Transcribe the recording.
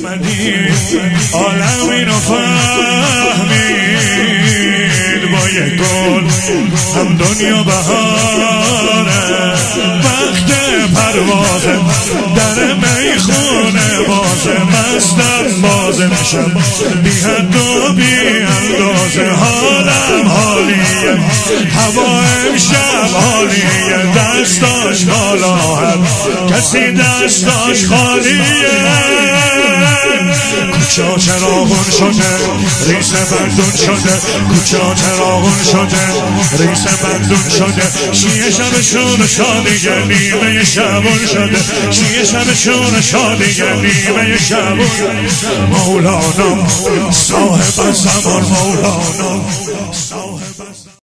اومدی عالم اینو فهمید با یک گل هم دنیا بهاره وقت پروازه در میخونه بازه مستم بازه میشم بی حد و بی اندازه حالم حالیه هوا امشب حالیه دستاش بالا هم کسی دستاش خالیه کوچه چراغون شده ریس مردون شده کوچه چراغون شده ریس مردون شده شیه شبشون شادیه نیمه شبون شده شیه شبشون شادیه نیمه شبون مولانا صاحب زمان مولانا